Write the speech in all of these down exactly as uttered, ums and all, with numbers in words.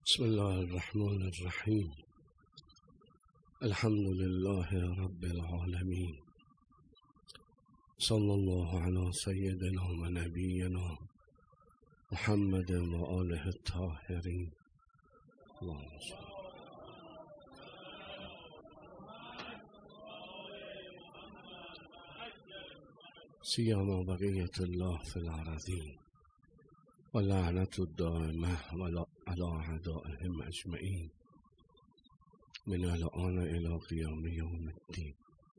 بسم الله الرحمن الرحیم. الحمد لله رب العالمین. صلی الله علی سیدنا و نبینا محمد و آله الطاهرین. اللهم صل. سیما بقیت الله فی الارضین و لعنت الدائمه علی اعدائهم اجمعین من الآن الی قیام یوم الدین.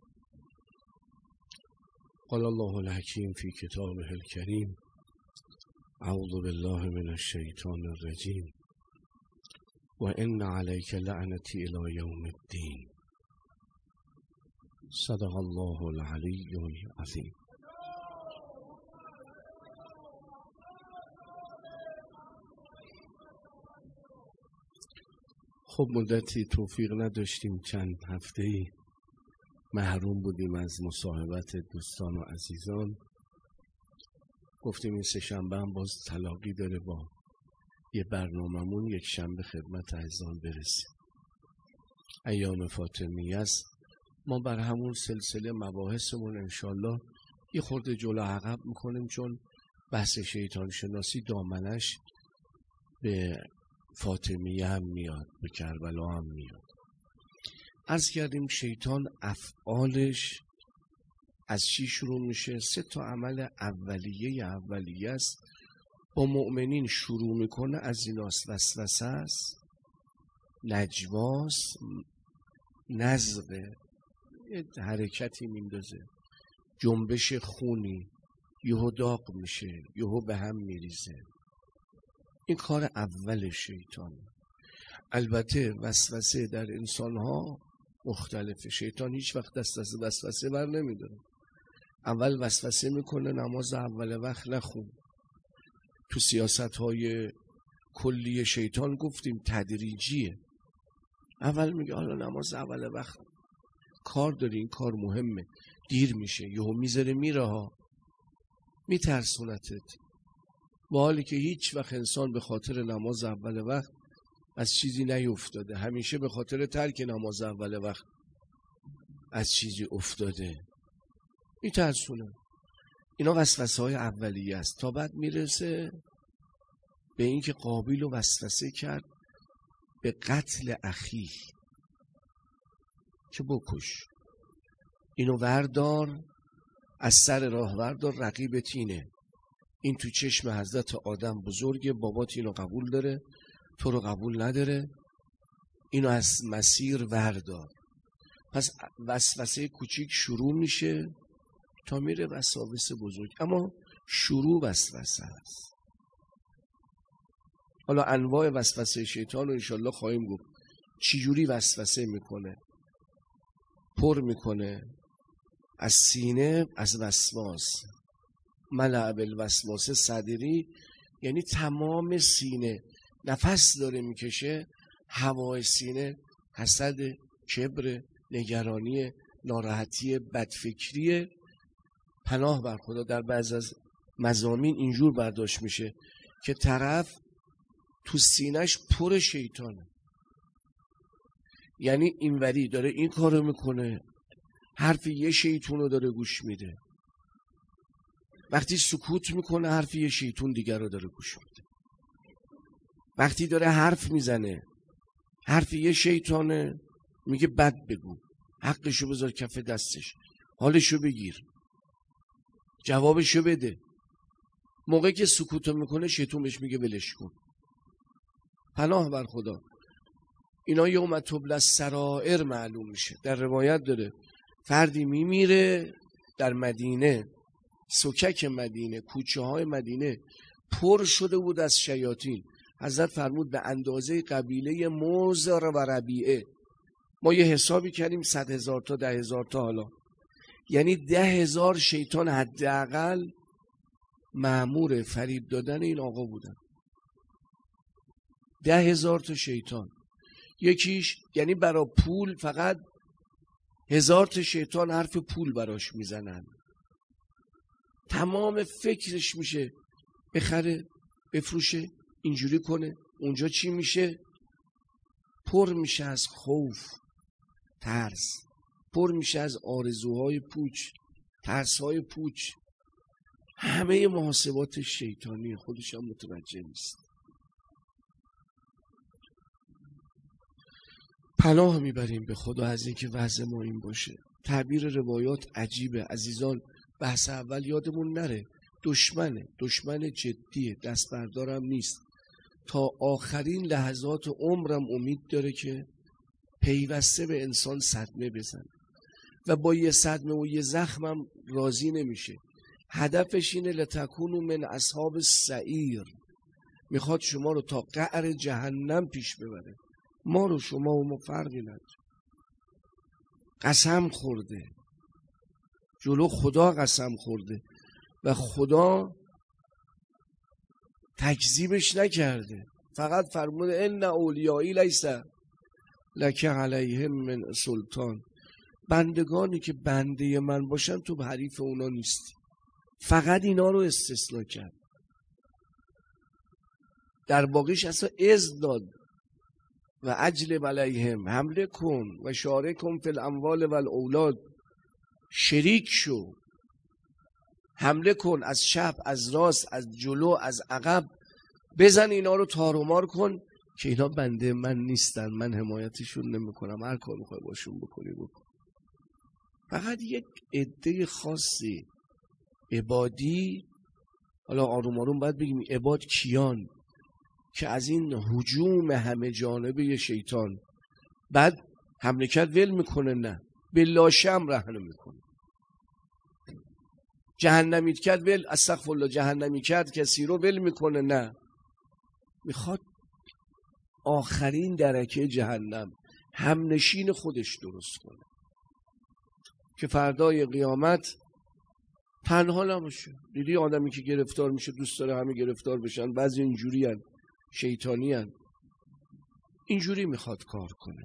قال الله الحکیم فی کتابه الکریم: اعوذ بالله من الشیطان الرجیم و ان علیک لعنتی الی یوم الدین. صدق الله العلی العظیم. خب مدتی توفیق نداشتیم، چند هفته‌ای محروم بودیم از مصاحبت دوستان و عزیزان. گفتیم این سه شنبه هم باز تلاقی داره با یه برنامه‌مون، یک شنبه خدمت عزیزان برسیم. ایام فاطمیه است. ما بر همون سلسله مباحثمون انشالله یه خورده جلو عقب میکنیم، چون بحث شیطان شناسی دامنش به فاطمیه هم میاد، به کربلا هم میاد. عرض کردیم شیطان افعالش از چی شروع میشه؟ سه تا عمل اولیه اولیه است. با مؤمنین شروع میکنه، از ایناست: وسوسه است، نجواست، نزغه، حرکتی میندازه، جنبش خونی، یهو داغ میشه، یهو به هم میریزه. این کار اول شیطان. البته وسوسه در انسانها مختلفه. شیطان هیچ وقت دست از وسوسه بر نمیداره. اول وسوسه میکنه نماز اول وقت نخون. تو سیاست های کلی شیطان گفتیم تدریجیه. اول میگه حالا نماز اول وقت کار داری، این کار مهمه، دیر میشه، یهو میذاره میره ها، میترسونتت. با حالی که هیچ وقت انسان به خاطر نماز اول وقت از چیزی نیفتاده، همیشه به خاطر ترک نماز اول وقت از چیزی افتاده. میترسونه. اینا وسوسه های اولیه است. تا بعد میرسه به این که قابیل و وسوسه کرد به قتل اخی، که بکش، اینو وردار، از سر راه وردار، رقیبت اینه، این تو چشم حضرت آدم بزرگه، بابات اینو قبول داره، تو رو قبول نداره، اینو از مسیر وردار. پس وسوسه کوچیک شروع میشه تا میره وساوس بزرگ، اما شروع وسوسه است. حالا انواع وسوسه شیطان رو انشالله خواهیم گفت. چجوری وسوسه میکنه؟ پر میکنه از سینه، از وسواس. ملعب الوسواس صدری، یعنی تمام سینه نفس داره میکشه، هوای سینه حسد، کبر، نگرانی، ناراحتی، بدفکری. پناه بر خدا. در بعض از مضامین اینجور برداشت میشه که طرف تو سینهش پر شیطانه، یعنی اینوری داره این کارو میکنه، حرف یه شیطون رو داره گوش میده. وقتی سکوت میکنه حرف یه شیطون دیگر رو داره گوش میده. وقتی داره حرف میزنه حرف یه شیطانه، میگه بد بگو، حقشو بذار کف دستش، حالشو بگیر، جوابشو بده. موقعی که سکوتو میکنه شیطون بهش میگه ولش کن. پناه بر خدا. اینا یوم تبلی السرائر معلوم میشه. در روایت داره فردی میمیره در مدینه، سکک مدینه، کوچه های مدینه پر شده بود از شیاطین. حضرت فرمود به اندازه قبیله مزر و ربیعه. ما یه حسابی کردیم صد هزار تا، ده هزار تا. حالا یعنی ده هزار شیطان حداقل مأمور فریب دادن این آقا بودن. ده هزار تا شیطان. یکیش یعنی برای پول فقط هزار تا شیطان حرف پول براش میزنن. تمام فکرش میشه بخره، بفروشه، اینجوری کنه، اونجا چی میشه، پر میشه از خوف، ترس، پر میشه از آرزوهای پوچ، ترسهای پوچ. همه محاسبات شیطانی، خودش هم متوجه نیست. پناه میبریم به خدا از اینکه وضع ما این باشه. تعبیر روایات عجیبه عزیزان. بحث اول یادمون نره، دشمنه، دشمن جدیه، دست بردارم نیست. تا آخرین لحظات عمرم امید داره که پیوسته به انسان صدمه بزنه و با یه صدمه و یه زخمم راضی نمیشه. هدفش اینه لتکونوا من اصحاب السعیر، میخواد شما رو تا قعر جهنم پیش ببره. ما رو شما و ما فرقی نداره. قسم خورده، جلو خدا قسم خورده و خدا تکذیبش نکرده، فقط فرموده ان اولیایی لیس لک علیهم من سلطان. بندگانی که بنده من باشن تو حریف اونا نیستی. فقط اینا رو استثناء کرد، در باقیش اصلا اذن داد. و اجلب علیهم، حمله کن و شارکهم فی الاموال و الاولاد، شریک شو، حمله کن از چپ، از راست، از جلو، از عقب، بزن اینا رو تار و مار کن که اینا بنده من نیستن، من حمایتشون نمی کنم، هر کار میخوای باشون بکنی بکن. فقط یک عده خاصی عبادی، حالا آروم آروم باید بگیم عباد کیان، که از این هجوم همه جانبه شیطان بعد حمله کرد ول میکنه؟ نه، به لاشم رهنه میکنه. جهنمیت کرد ول، استغفرالله، جهنمی کرد کسی رو ول میکنه؟ نه، میخواد آخرین درکه جهنم همنشین خودش درست کنه که فردای قیامت تنها نباشه. دیدی آدمی که گرفتار میشه دوست داره همه گرفتار بشن. بعضی اینجوری هن، شیطانی هن، اینجوری میخواد کار کنه.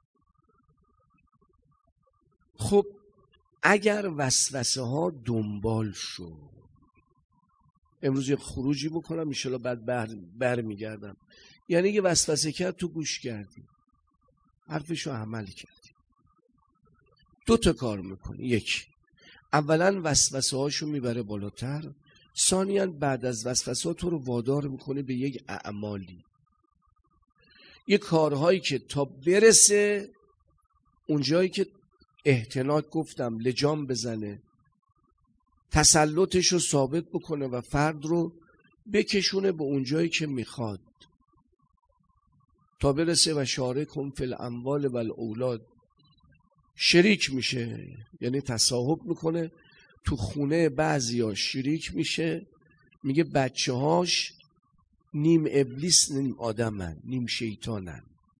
خب اگر وسوسه ها دنبال شد، امروز یک خروجی بکنم انشالله بعد بر, بر میگردم. یعنی یه وسوسه کرد تو گوش کردی، حرفشو عمل کردی، دو تا کار میکنی. یک، اولا وسوسه هاشو میبره بالاتر. ثانیاً بعد از وسوسه ها تو رو وادار میکنه به یک اعمالی، یک کارهایی که تا برسه اونجایی که احتناک گفتم لجام بزنه، تسلطش رو ثابت بکنه و فرد رو بکشونه به اونجایی که میخواد، تا برسه و شارکهم فی الاموال و الاولاد، شریک میشه، یعنی تصاحب میکنه. تو خونه بعضیا شریک میشه، میگه بچه هاش نیم ابلیس نیم آدمن، نیم شیطانن.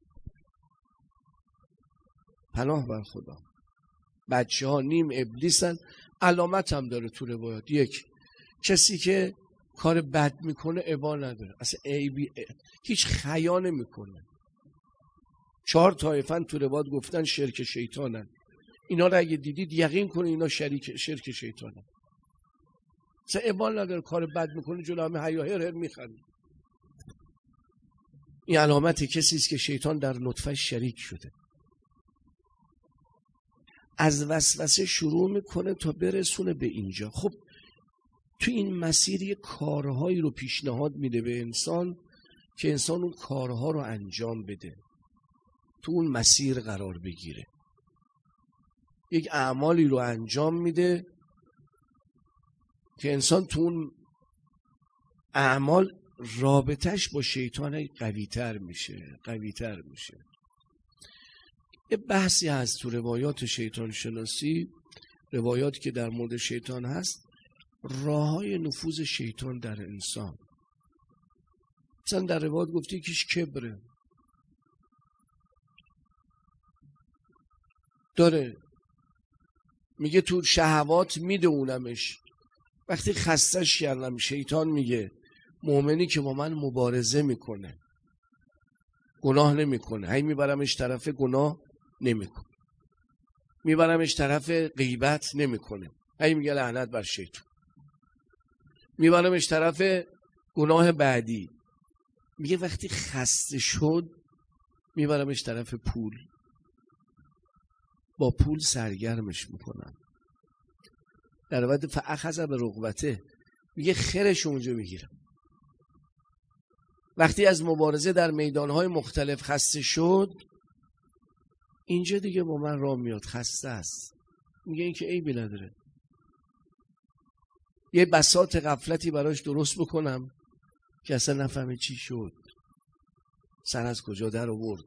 پناه بر خدا. بچه ها نیم ابلیسن. علامت هم داره تو روایات. یک، کسی که کار بد میکنه عیبا نداره، اصلا عیبی هیچ خیا نمیکنه. چهار طایفن تو روایات گفتن شرک شیطانن. اینا رو اگه دیدید یقین کنید اینا شریک شرک شیطانن. اصلا عیبا نداره، کار بد میکنه جلو همه حیا هر هر میخنده. این علامت کسی است که شیطان در نطفه شریک شده. از وسوسه شروع میکنه تا برسونه به اینجا. خب تو این مسیر یه کارهایی رو پیشنهاد میده به انسان که انسان اون کارها رو انجام بده، تو اون مسیر قرار بگیره. یک اعمالی رو انجام میده که انسان تو اون اعمال رابطش با شیطان قوی‌تر میشه قوی‌تر میشه. یه بحثی هست تو روایات شیطان شناسی، روایاتی که در مورد شیطان هست، راههای نفوذ شیطان در انسان. مثلا در روایات گفته یکیش کبره داره، میگه تو شهوات میدونمش، وقتی خستش کردم شیطان میگه مؤمنی که با من مبارزه میکنه گناه نمیکنه، هی میبرمش طرف گناه نمیکنه، میبرمش طرف غیبت نمیکنه، هی میگه لعنت بر شیطان، میبرمش طرف گناه بعدی. میگه وقتی خسته شد میبرمش طرف پول، با پول سرگرمش میکنم. در بعد فاخذ به رغبته، میگه خرش اونجا میگیرم. وقتی از مبارزه در میدانهای مختلف خسته شد، اینجا دیگه با من راه میاد، خسته است. میگه این که عیبی نداره، یه بساط غفلتی براش درست بکنم که اصلا نفهمه چی شد، سر از کجا در آورد.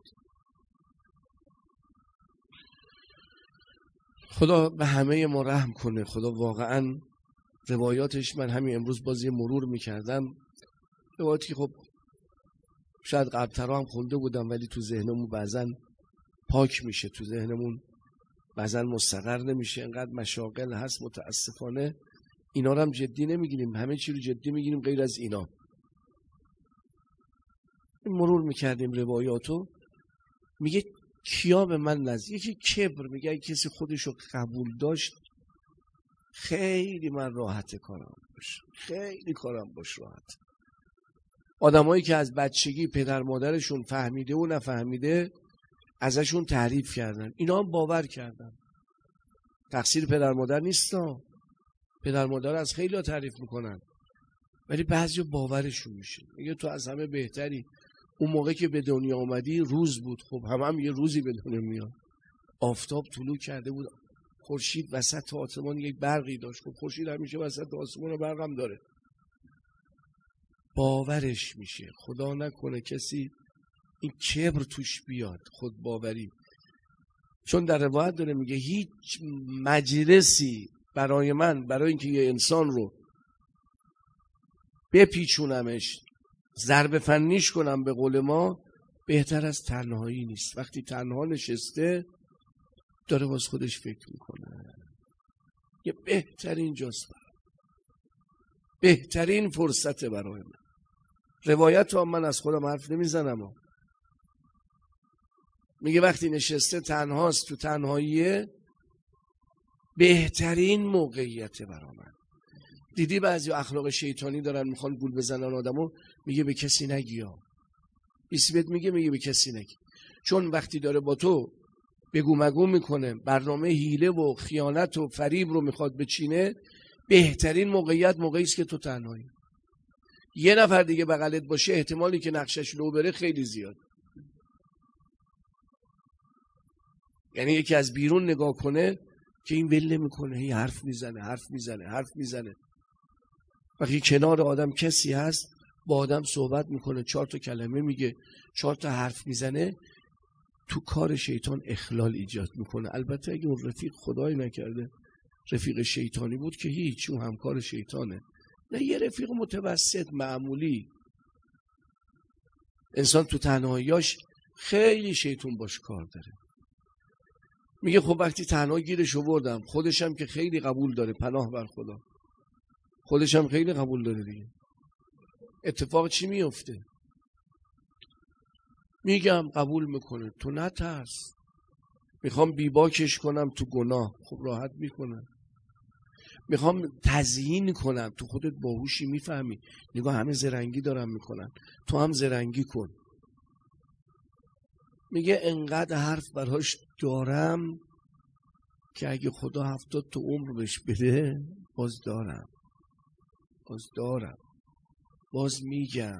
خدا به همه ما رحم کنه. خدا واقعا روایاتش، من همین امروز باز یه مرور میکردم، روایاتی که خب شاید قبل‌ترا هم خونده بودم ولی تو ذهنمون بعضن پاک میشه، تو ذهنمون بعضن مستقر نمیشه، انقدر مشاغل هست متاسفانه. اینا رو هم جدی نمیگیریم، همه چی رو جدی میگیریم غیر از اینا. مرور میکردیم روایاتو، میگه کیا به من نزدیک، یکی کبر، میگه اگه کسی خودشو قبول داشت خیلی من راحت کارم باش، خیلی کارم باش راحت. آدمایی که از بچگی پدر مادرشون فهمیده و نفهمیده ازشون تعریف کردن، اینا هم باور کردن. تقصیر پدر مادر نیستا، پدر مادر از خیلی ها تعریف میکنن ولی بعضی باورشون میشه. میگه تو از همه بهتری. اون موقع که به دنیا آمدی روز بود، خب هم هم یه روزی به دنیا میاد. آفتاب طلوع کرده بود، خورشید وسط آسمان یک برقی داشت. خب خورشید همیشه وسط آسمان و برق هم داره. باورش میشه. خدا نکنه کسی این کبر توش بیاد، خود باوری. چون در روایت داره میگه هیچ مجلسی برای من، برای اینکه یه انسان رو بپیچونمش، ضرب فنیش کنم به قول ما، بهتر از تنهایی نیست. وقتی تنها نشسته داره باز خودش فکر میکنه، یه بهترین جاست، بهترین فرصت برای من. روایت هم من از خودم حرف نمیزنم، میگه وقتی نشسته تنهاست، تو تنهاییه، بهترین موقعیت برای من. دیدی بعضی اخلاق شیطانی دارن، میخوان گول بزنن آدمو، میگه به کسی نگی ها. بیسیبت میگه میگه به کسی نگی. چون وقتی داره با تو بگو مگو میکنه، برنامه حیله و خیانت و فریب رو میخواد بچینه، بهترین موقعیت موقعی است که تو تنهایی. یه نفر دیگه بغلت باشه، احتمالی که نقشش لو بره خیلی زیاد. یعنی یکی از بیرون نگاه کنه که این ول نمیکنه، هی حرف میزنه حرف میزنه حرف میزنه. وقتی کنار آدم کسی هست با آدم صحبت میکنه، چهار تا کلمه میگه، چهار تا حرف میزنه، تو کار شیطان اخلال ایجاد میکنه. البته اگه اون رفیق خدای نکرده رفیق شیطانی بود که هیچ، اون همکار شیطانه. نه، یه رفیق متوسط معمولی. انسان تو تنهاییاش خیلی شیطان باش کار داره. میگه خب وقتی تنها گیرش آوردم، خودشم که خیلی قبول داره، پناه بر خدا، خودشم خیلی قبول داره دیگه، اتفاق چی میفته؟ میگم قبول میکنه، تو نترس. میخوام بیباکش کنم تو گناه، خب راحت میکنم. میخوام تزیین کنم، تو خودت باهوشی میفهمی، نگاه همه زرنگی دارم میکنن، تو هم زرنگی کن. میگه انقدر حرف براش دارم که اگه خدا هفتاد تا عمر بهش بده باز دارم، باز دارم، باز میگم.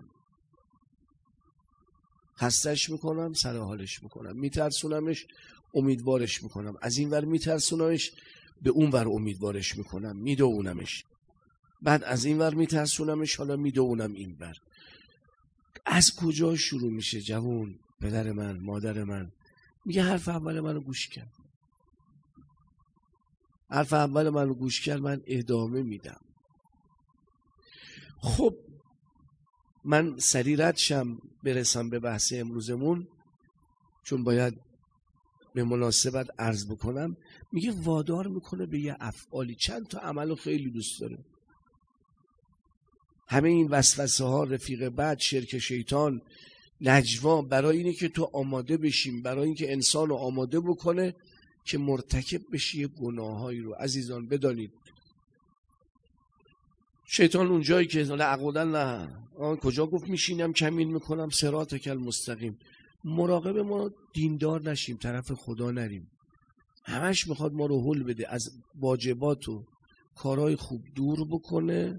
خستش میکنم، سر حالش میکنم، میترسونمش، امیدوارش میکنم، از این ور میترسونمش، به اون ور امیدوارش میکنم، میدوونمش، بعد از این ور میترسونمش، حالا میدوونم این ور. از کجا شروع میشه جوون؟ پدر من، مادر من میگه حرف اول منو گوش کرد، حرف اول منو گوش کرد، من ادامه میدم. خب من سریع رد شم برسم به بحث امروزمون، چون باید به مناسبت عرض بکنم. میگه وادار میکنه به یه افعالی، چند تا عملو خیلی دوست داره. همه این وسوسه ها، رفیق بد، شرک شیطان، نجوا، برای اینه که تو آماده بشیم، برای اینکه انسان رو آماده بکنه که مرتکب بشی یه گناهایی رو. عزیزان بدانید شیطان اونجایی که نه عقودن نه آن کجا گفت میشینم کمین میکنم صراطک المستقیم، مراقب ما دیندار نشیم، طرف خدا نریم. همش میخواد ما رو هل بده، از واجبات و کارهای خوب دور بکنه،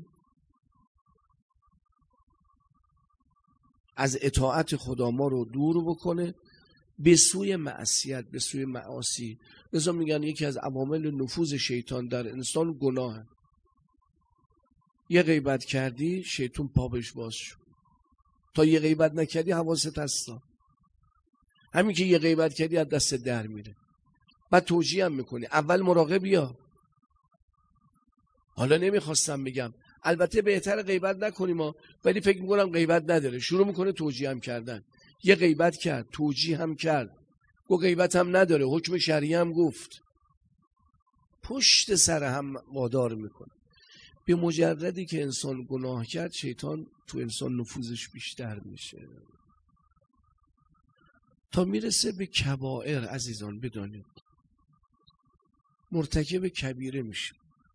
از اطاعت خدا ما رو دور بکنه به سوی معصیت، به سوی معاصی. لذا میگن یکی از عوامل نفوذ شیطان در انسان گناهه. یه غیبت کردی شیطان پا بهش باز شد، تا یه غیبت نکردی حواست هستا. همین که یه غیبت کردی از دست در میره. بعد توجیه هم میکنی اول مراقب یا. حالا نمیخواستم بگم، البته بهتر غیبت نکنیم ما، ولی فکر میکنم غیبت نداره. شروع میکنه توجیه هم کردن. یه غیبت کرد، توجیه هم کرد، گو غیبت هم نداره، حکم شرعی هم گفت، پشت سر هم وادار میکنه. به مجردی که انسان گناه کرد شیطان تو انسان نفوذش بیشتر میشه تا میرسه به کبائر. عزیزان بدانید مرتکب کبیره میشه.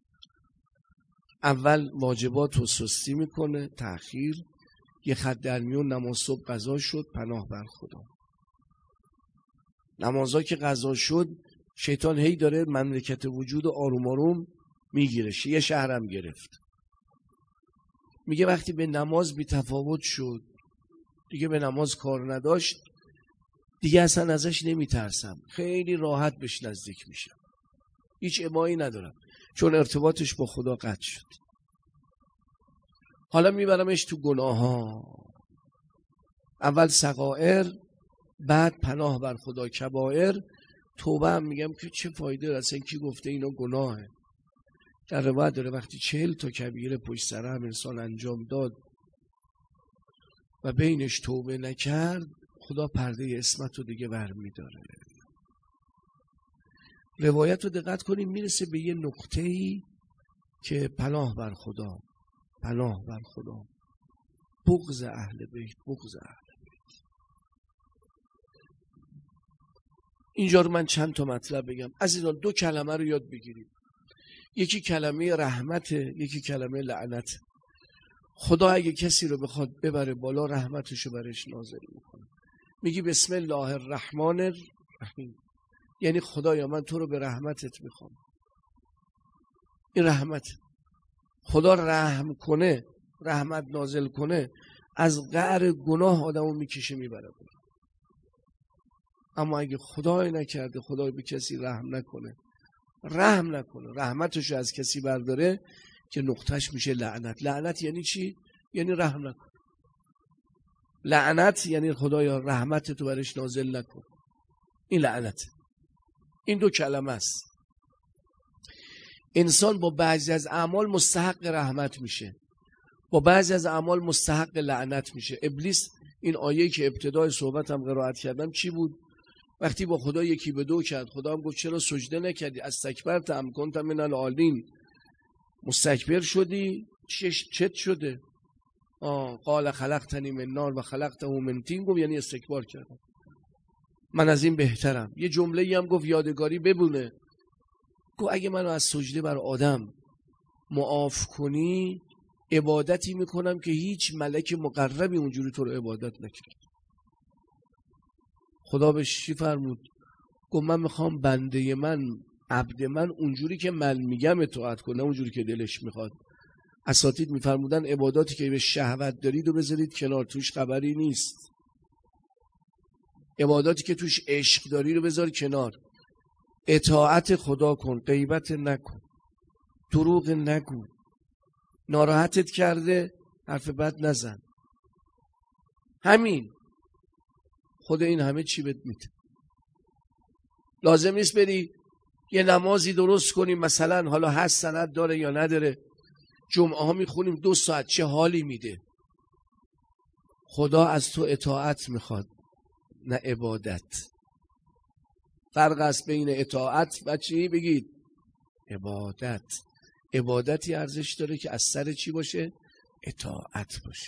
اول واجبات رو سستی میکنه، تأخیر، یه خط در میون، نماز صبح قضا شد، پناه بر خدا. نمازها که قضا شد شیطان هی داره مملکت وجود آروم آروم میگیرش. یه شهرم گرفت. میگه وقتی به نماز بی تفاوت شد، دیگه به نماز کار نداشت، دیگه اصلا ازش نمیترسم، خیلی راحت بهش نزدیک میشم، هیچ ابایی ندارم، چون ارتباطش با خدا قطع شد. حالا میبرمش تو گناه ها، اول صغائر، بعد پناه بر خدا کبائر. توبه هم میگم که چه فایده داره، اصلا کی گفته اینا گناهه؟ در روایت داره وقتی چهل تا کبیره پشت سر هم انسان انجام داد و بینش توبه نکرد، خدا پرده عصمت رو دیگه برمیداره. روایت رو دقت کنیم، میرسه به یه نقطه‌ای که پناه بر خدا، پناه بر خدا، بغض اهل بیت، بغض اهل بیت. اینجا رو من چند تا مطلب بگم. عزیزان دو کلمه رو یاد بگیرید، یکی کلمه رحمت، یکی کلمه لعنت. خدا اگه کسی رو بخواد ببره بالا، رحمتشو برش نازل میکنه. میگی بسم الله الرحمن الرحیم، یعنی خدایا من تو رو به رحمتت میخوام. این رحمت. خدا رحم کنه، رحمت نازل کنه، از قعر گناه آدمو میکشه میبره بالا. اما اگه خدای نکرده، خدای به کسی رحم نکنه، رحم نکنه، رحمتشو از کسی برداره، که نقطهش میشه لعنت. لعنت یعنی چی؟ یعنی رحم نکن. لعنت یعنی خدایا رحمت تو برش نازل نکن. این لعنت. این دو کلمه است. انسان با بعضی از اعمال مستحق رحمت میشه، با بعضی از اعمال مستحق لعنت میشه. ابلیس، این آیه‌ای که ابتدای صحبتم قرائت کردم چی بود؟ وقتی با خدا یکی به دو کرد، خدا هم گفت چرا سجده نکردی؟ استکبرت ام کنت من العالین، مستکبر شدی، چت شده؟ آه قال خلقتنی من نار و خلقته من طین، گفت یعنی استکبار کردم، من از این بهترم. یه جمله‌ای هم گفت یادگاری ببونه، گفت اگه منو از سجده بر آدم معاف کنی، عبادتی میکنم که هیچ ملک مقربی اونجوری تو رو عبادت نکرد. خدا بهش چی فرمود؟ گفت من میخوام بنده من، عبد من، اونجوری که من میگم اطاعت کنه، اونجوری که دلش میخواد. اساتید میفرمودن عباداتی که به شهوت دارید و بذارید کنار، توش خبری نیست. عباداتی که توش عشق داری رو بذار کنار. اطاعت خدا کن، غیبت نکن، دروغ نگو، ناراحتت کرده حرف بد نزن. همین. خود این همه چی بهت میده. لازم نیست بری یه نمازی درست کنیم، مثلا حالا هست سند داره یا نداره، جمعه ها میخونیم دو ساعت، چه حالی میده. خدا از تو اطاعت میخواد، نه عبادت. فرق است بین اطاعت و چی؟ بگید عبادت. عبادتی ارزش داره که از سر چی باشه؟ اطاعت باشه.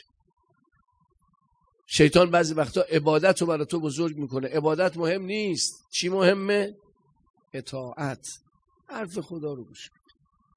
شیطان بعضی وقتا عبادت رو برای تو بزرگ میکنه. عبادت مهم نیست. چی مهمه؟ اطاعت. حرف خدا رو گوش کن.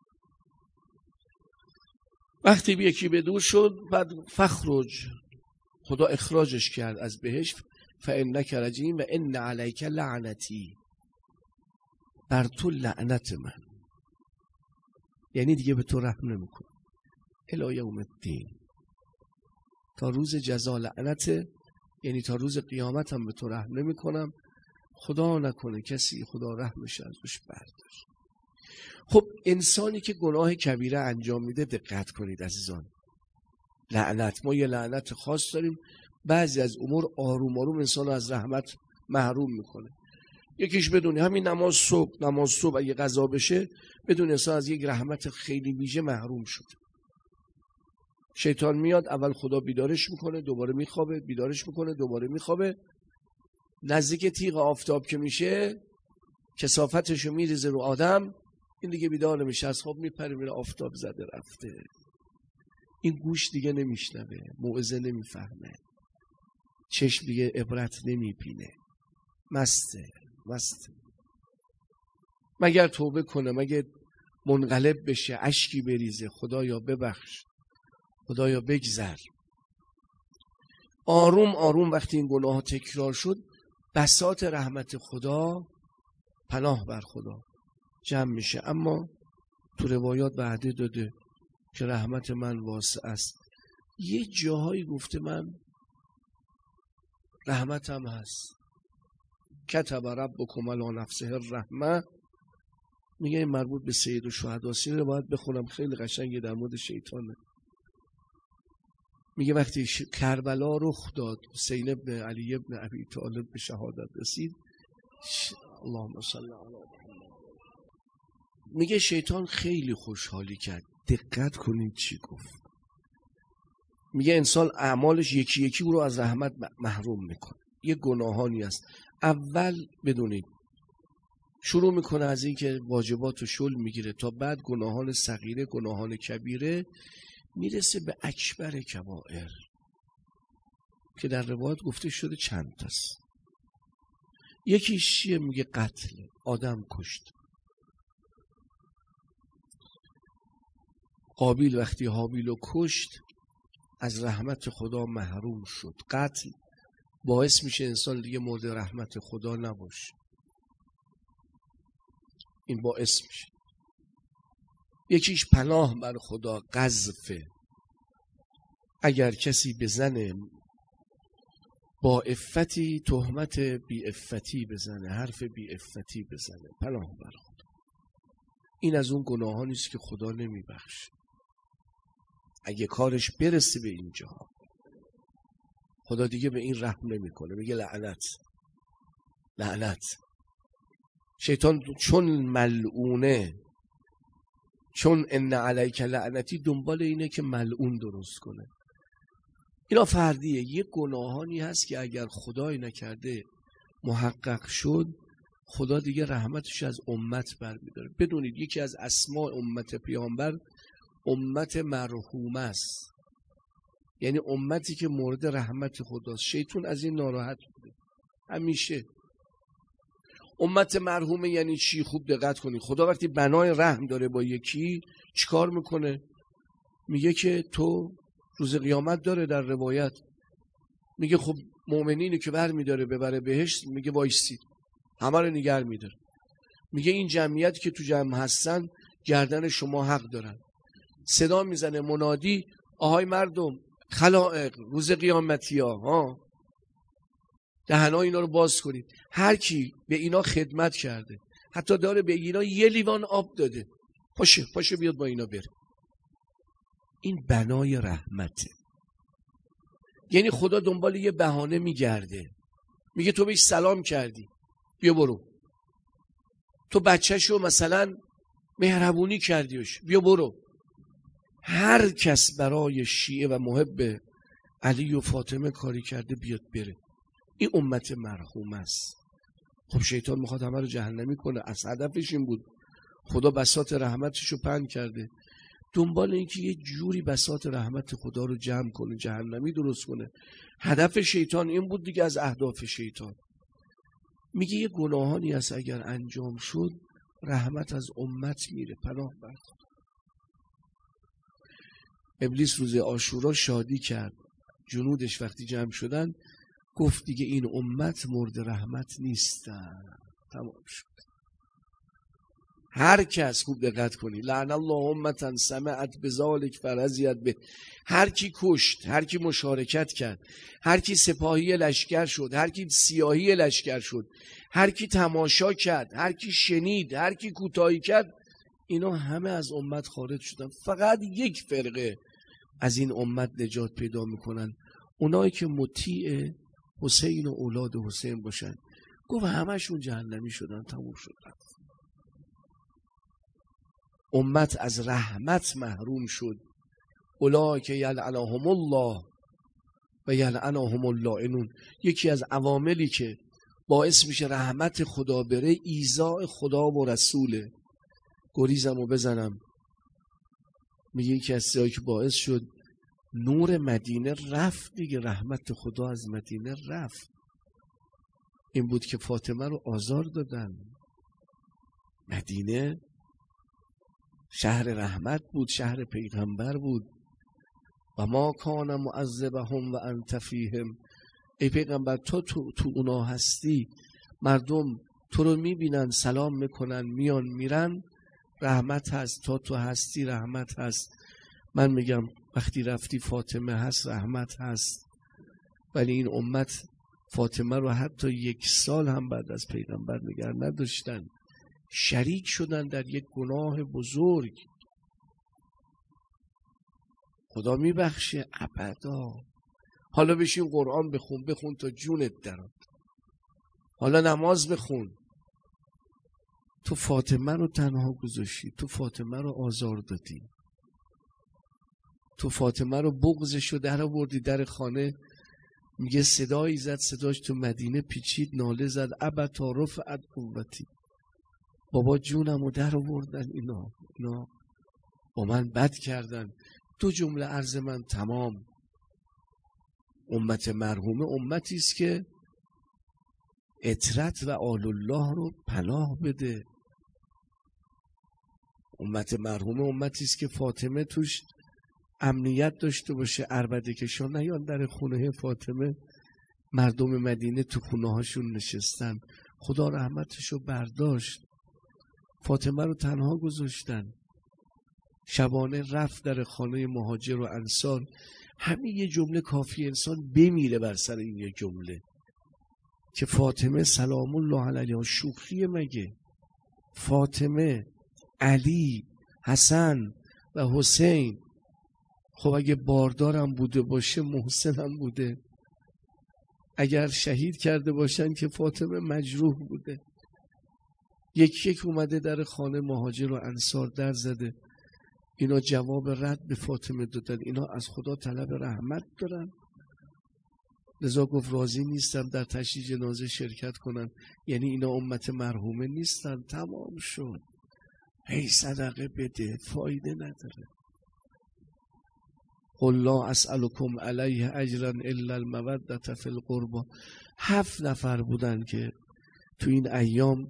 وقتی یکی به دور شد، بعد فخرج، خدا اخراجش کرد از بهشت. فانک رجیم و ان علیک لعنتی، بر تو لعنت من، یعنی دیگه به تو رحم نمیکنم الی یوم الدین، تا روز جزا لعنته، یعنی تا روز قیامت هم به تو رحم نمی کنم. خدا نکنه کسی خدا رحمش از روش بردار. خب انسانی که گناه کبیره انجام میده، دقت کنید عزیزان، لعنت، ما یه لعنت خاص داریم، بعضی از امور آروم آروم انسان از رحمت محروم میکنه. یکیش بدونی همین نماز صبح، نماز صبح اگه قضا بشه بدون انسان از یک رحمت خیلی ویژه محروم شد. شیطان میاد، اول خدا بیدارش میکنه، دوباره میخوابه، بیدارش میکنه، دوباره میخوابه. نزدیک تیغ آفتاب که میشه کثافتشو میریزه رو آدم، این دیگه بیدار نمیشه، از خواب میپره میره، آفتاب زده رفته. این گوش دیگه نمیشنوه، موعظه نمیفهمه، چشم دیگه عبرت نمیبینه، مسته مسته. مگر توبه کنه، مگر منقلب بشه، اشکی بریزه، خدایا ببخش، خدایا بگذر. آروم آروم وقتی این گناه تکرار شد، بساط رحمت خدا، پناه بر خدا جمع میشه. اما تو روایات وعده داده که رحمت من واسع است. یه جاهایی گفته من رحمتم هست، کتب ربکم علی نفسه الرحمه، میگه این مربوط به سید الشهدا. سیر رو باید بخونم، خیلی قشنگه، در مورد شیطانه. میگه وقتی ش... کربلا رخ داد، حسین ابن علی ابن ابی طالب به شهادت رسید، ش... اللهم صل علی محمد، میگه شیطان خیلی خوشحالی کرد. دقت کنید چی گفت. میگه انسان اعمالش یکی یکی او رو از رحمت محروم میکنه. یه گناهانی است. اول بدونید شروع میکنه از این که واجبات رو شل میگیره، تا بعد گناهان صغیره، گناهان کبیره، میرسه به اکبر کبائر که در روایت گفته شده چند تاست. یکیش چیه؟ میگه قتل، آدم کشت. قابیل وقتی هابیل رو کشت از رحمت خدا محروم شد. قتل باعث میشه انسان دیگه مورد رحمت خدا نباشه، این باعث میشه. یکیش پناه بر خدا، قذفه. اگر کسی بزنه با افتی تهمت بی افتی بزنه، حرف بی افتی بزنه، پناه بر خدا. این از اون گناهانی است که خدا نمیبخشه. اگه کارش برسه به اینجا، خدا دیگه به این رحم نمیکنه، میگه لعنت لعنت. شیطان چون ملعونه، چون ان علیک لعنتی، دنبال اینه که ملعون درست کنه. اینا فردیه. یه گناهانی هست که اگر خدای نکرده محقق شد، خدا دیگه رحمتش از امت برمیداره. بدونید یکی از اسماء امت پیامبر امت مرحومه است، یعنی امتی که مورد رحمت خداست. شیطان از این ناراحت بوده همیشه. امت مرحومه یعنی چی؟ خوب دقت کنید. خدا وقتی بنای رحم داره با یکی، چیکار میکنه؟ میگه که تو روز قیامت داره، در روایت میگه خب مؤمنینی که بر میداره ببره بهشت، میگه وایسید، همه رو نگر میداره. میگه این جمعیت که تو جمع هستن گردن شما حق دارن. صدا میزنه منادی، آهای مردم، خلائق، روز قیامتی ها ها دهنای اینا رو باز کنید. هر کی به اینا خدمت کرده، حتی داره به اینا یه لیوان آب داده، پاشه پاشه بیاد با اینا بره. این بنای رحمته. یعنی خدا دنبال یه بهانه میگرده، میگه تو بهش سلام کردی، بیا برو. تو بچه‌شو مثلا مهربونی کردیش، بیا برو. هر کس برای شیعه و محب علی و فاطمه کاری کرده بیاد بره. این امت مرحوم است. خب شیطان میخواد همه رو جهنمی کنه، از هدفش این بود. خدا بساط رحمتش رو پهن کرده، دنبال اینکه یه جوری بساط رحمت خدا رو جمع کنه، جهنمی درست کنه. هدف شیطان این بود دیگه، از اهداف شیطان. میگه یه گناهانی هست اگر انجام شد رحمت از امت میره، پناه بر خدا. ابلیس روز عاشورا شادی کرد. جنودش وقتی جمع شدن گفت دیگه این امت مورد رحمت نیستن. تمام شد. هر کس، خوب دقت کنی، لعن الله امتا سمعت بذالک فرضیت به، هر کی کشت، هر کی مشارکت کرد، هر کی سپاهی لشکر شد، هر کی سیاهی لشکر شد، هر کی تماشا کرد، هر کی شنید، هر کی کوتاهی کرد، اینا همه از امت خارج شدن. فقط یک فرقه از این امت نجات پیدا میکنن، اونایی که مطیع حسین و اولاد حسین باشن. گفت همشون جهنمی شدن. تموم شد. امت از رحمت محروم شد. اولئک یلعنهم الله و یلعنهم اللائنون. یکی از عواملی که باعث میشه رحمت خدا بره ایذاء خدا و رسوله. گریزمو بزنم، میگه یکی از چیزایی که باعث شد نور مدینه رفت دیگه، رحمت خدا از مدینه رفت، این بود که فاطمه رو آزار دادن. مدینه شهر رحمت بود، شهر پیغمبر بود. و ما کان معذبهم و انت فیهم. ای پیغمبر تو تو, تو اونا هستی، مردم تو رو میبینن، سلام میکنن، میان میرن، رحمت هست. تا تو هستی رحمت هست. من میگم وقتی رفتی فاطمه هست، رحمت هست. ولی این امت فاطمه رو حتی یک سال هم بعد از پیغمبر نگه نداشتن، شریک شدن در یک گناه بزرگ. خدا میبخشه ابدا. حالا بشین قرآن بخون، بخون تا جونت درآد. حالا نماز بخون. تو فاطمه رو تنها گذاشتی، تو فاطمه رو آزار دادی، تو فاطمه رو بغضش رو در آوردی در خانه. میگه صدایی زد، صداش تو مدینه پیچید، ناله زد ابتا رفعت قوتی. بابا جونم رو در آوردن اینا، اینا با من بد کردن. دو جمله عرض من تمام. امت مرحومه امتی است که اطرت و آل الله رو پناه بده. امت مرحومه امتی است که فاطمه توش امنیت داشته باشه، عربده کشان نیان در خونه فاطمه. مردم مدینه تو خونه هاشون نشستن، خدا رحمتش رو برداشت. فاطمه رو تنها گذاشتن. شبانه رفت در خانه مهاجر و انصار. همین یه جمله کافی انسان بمیره بر سر این یه جمله که فاطمه سلام الله علیها. شوخی مگه؟ فاطمه، علی، حسن و حسین. خب اگه باردارم بوده باشه محسنم بوده. اگر شهید کرده باشن که فاطمه مجروح بوده. یکی یک اومده در خانه مهاجر و انصار در زده، اینا جواب رد به فاطمه دادن. اینا از خدا طلب رحمت دارن. لذا گفت راضی نیستم در تشییع جنازه شرکت کنن، یعنی اینا امت مرحومه نیستن. تمام شد. هی صدقه بده، فایده نداره. قل لا اسألكم علیه اجرا الا المودة فی القربى. هفت نفر بودن که تو این ایام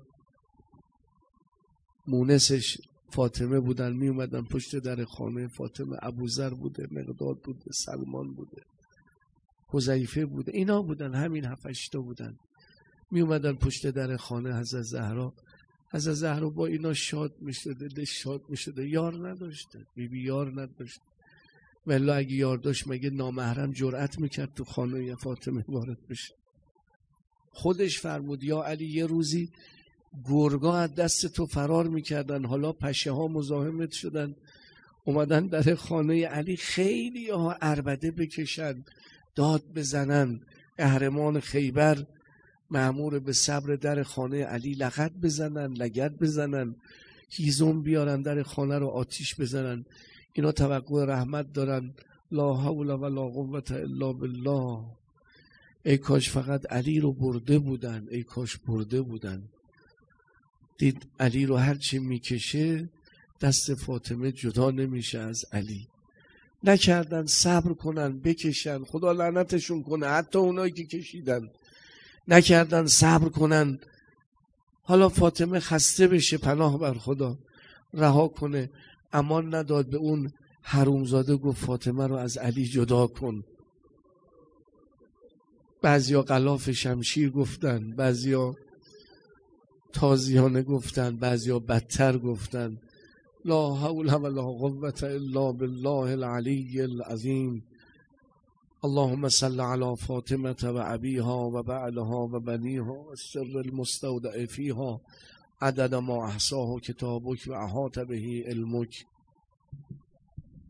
مونسش فاطمه بودن، می اومدن پشت در خانه فاطمه. ابوذر بوده، مقداد بوده، سلمان بوده، حذیفه بوده، اینا بودن. همین هفت تا بودن. می اومدن پشت در خانه حضرت زهرا. حضرت زهرا با اینا شاد میشده، دلش شاد میشده. یار نداشته، بیبی یار نداشته. ولی اگه یار داشت مگه نامحرم جرأت میکرد تو خانه فاطمه وارد بشه؟ خودش فرمود یا علی یه روزی گرگا از دست تو فرار میکردن، حالا پشه ها مزاحمت شدن، اومدن در خانه علی، خیلی ها عربده بکشن، داد بزنن. قهرمان خیبر مأمور به صبر در خانه علی لغت بزنن، لگد بزنن، هیزم بیارن در خانه رو آتیش بزنن. اینا توقع رحمت دارن. لا حول ولا قوة الا بالله. ای کاش فقط علی رو برده بودن، ای کاش برده بودن. دید علی رو هرچی میکشه دست فاطمه جدا نمیشه از علی. نکردن صبر کنن بکشن، خدا لعنتشون کنه، حتی اونایی که کشیدن نکردن صبر کنن. حالا فاطمه خسته بشه، پناه بر خدا، رها کنه. امان نداد به اون حرومزاده، گفت فاطمه رو از علی جدا کن. بعضیا غلاف شمشیر گفتن، بعضیا تازیانه گفتن، بعضیا بدتر گفتن. لا حول ولا قوة الا بالله العلی العظیم. اللهم صل على فاطمة و ابیها و بعلها و بنیها و السر المستودع فیها عدد ما احصاه کتابک و احاط به علمک.